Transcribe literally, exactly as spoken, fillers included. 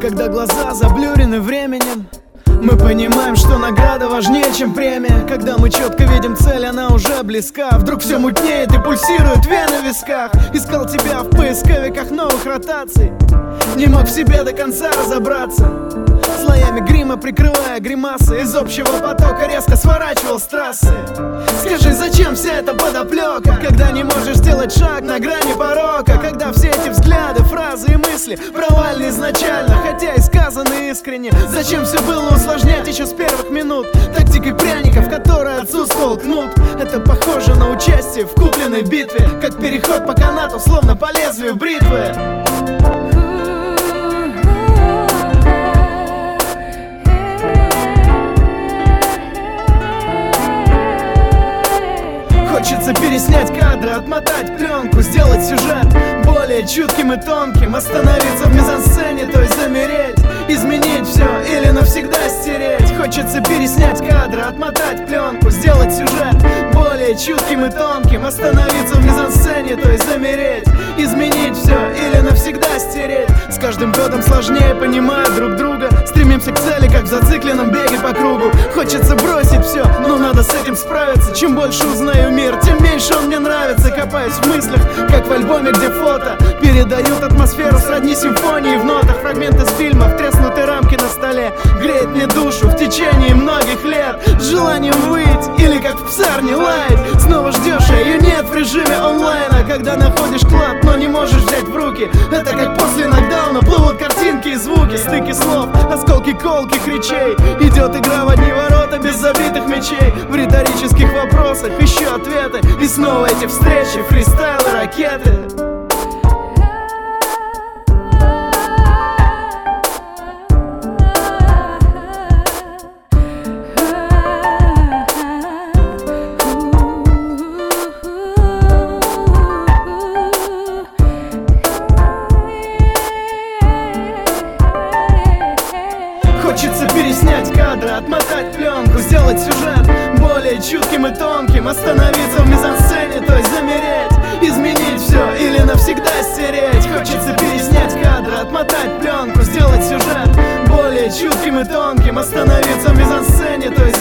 когда глаза заблюрены временем, мы понимаем, что награда важнее, чем премия. Когда мы четко видим цель, она уже близка. Вдруг все мутнеет и пульсирует вены в висках. Искал тебя в поисковиках новых ротаций, не мог в себе до конца разобраться. Слоями грима прикрывая гримасы, из общего потока резко сворачивал с трассы. Скажи, зачем вся эта подоплека, когда не можешь сделать шаг на грани порока? Когда все эти взгляды, фразы и мысли провальны изначально, хотя и сказаны искренне. Зачем все было усложнять еще с первых минут тактикой пряников, в которой отсутствовал кнут? Это похоже на участие в купленной битве, как переход по канату, словно по лезвию бритвы. Хочется переснять кадры, отмотать пленку, сделать сюжет более чутким и тонким, остановиться в мизансцене, то есть замереть, изменить все или навсегда стереть. Хочется переснять кадры, отмотать пленку, сделать сюжет более чутким и тонким, остановиться в мизансцене, то есть замереть, изменить все или навсегда стереть. С каждым годом сложнее понимая друг друга, стремимся к цели, как в зацикленном беге по кругу. Хочется бросить все, но надо с этим справиться. Чем больше узнаю мир, тем меньше он мне нравится. Копаюсь в мыслях, как в альбоме, где фото передают атмосферу сродни симфонии в нотах. Фрагменты с фильмов, треснутые рамки на столе, греет мне душу в течение многих лет. С желанием выйти или как в псарне лаять. Снова ждешь, а ее нет в режиме онлайна. Когда находишь клад, но не можешь взять в руки. Это как после нокдауна, плывут картинки и звуки, стыки слов, осколки колких речей. Идет игра в одни ворота без забитых мячей. В риторических вопросах ищу ответы, и снова эти встречи, фристайлы, ракеты. Хочется переснять кадры, отмотать пленку, сделать сюжет более чутким и тонким, остановиться в мизансцене, то есть замереть, изменить все или навсегда стереть. Хочется переснять кадры, отмотать пленку, сделать сюжет более чутким и тонким, остановиться в мизансцене, то есть